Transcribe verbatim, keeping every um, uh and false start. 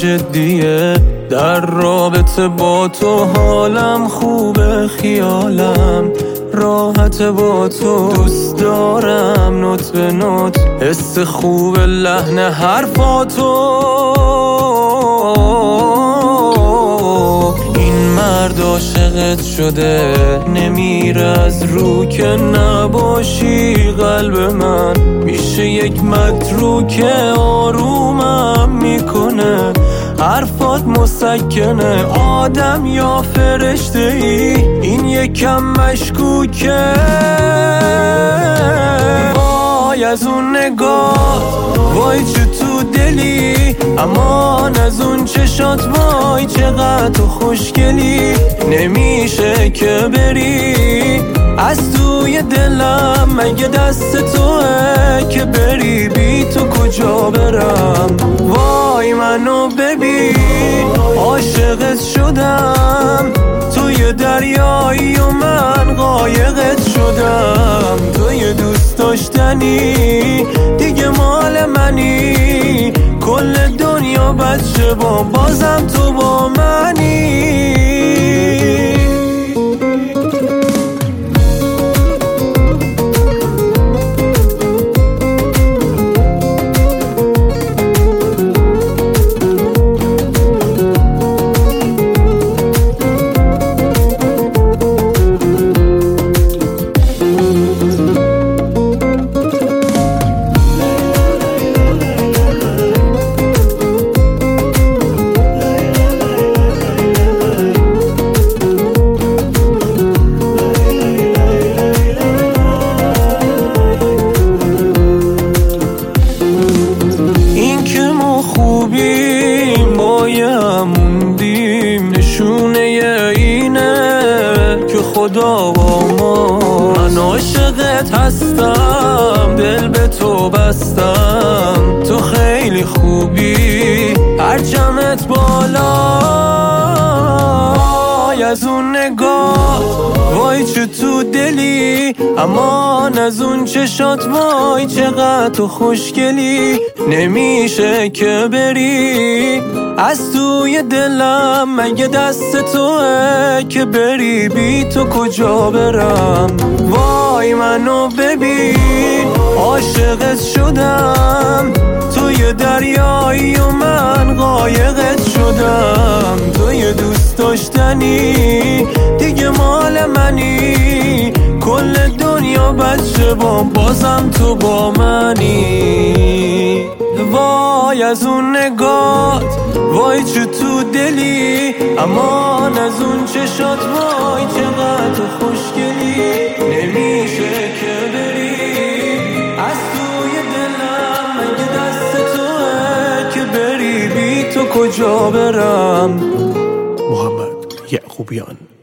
جدیه، در رابطه با تو حالم خوبه، خیالم راحت با تو، دوست دارم نوت به نوت حس خوب لحن حرفاتو. این مرد عاشقت شده، نمیره از رو که نباشی قلب من، میشه یک متروک آرومم میکنه، حرفات مسکنه، آدم یا فرشته ای این یکم مشکوکه. وای از اون نگاه، وای چه تو دلی، امان از اون چشات، وای چقدر تو خوشگلی، نمیشه که بری از توی دلم، مگه دست توه که بری، بی تو کجا برم. وای منو ببین عاشقت شدم، توی دریایی و من قایقت شدم، توی دوست داشتنی دیگه مال منی، کل دنیا بچه با بازم تو با منی. خوبیم بایموندیم، نشونه اینه که خدا با ما. من عاشقت هستم، دل به تو بستم، تو خیلی خوبی، پرچمت بالا. وای از اون نگاه، وای چه تو دلی، امان از اون چشات، وای چقدر تو خوشگلی، نمیشه که بری از توی دلم، مگه دست توه که بری، بی تو کجا برم. وای منو ببین عاشقت شدم، توی دریایی و من قایقت شدم، توی دوست داشتنی دیگه مال منی، کل دنیا بچه با بازم تو با منی. وای از اون نگات، وای چه تو دلی، امان از اون چشات، وای چقدر تو خوشگلی، نمیشه که بری از توی دلم، مگه دست توه که بری، بی تو کجا برم. محمد یعقوبیان.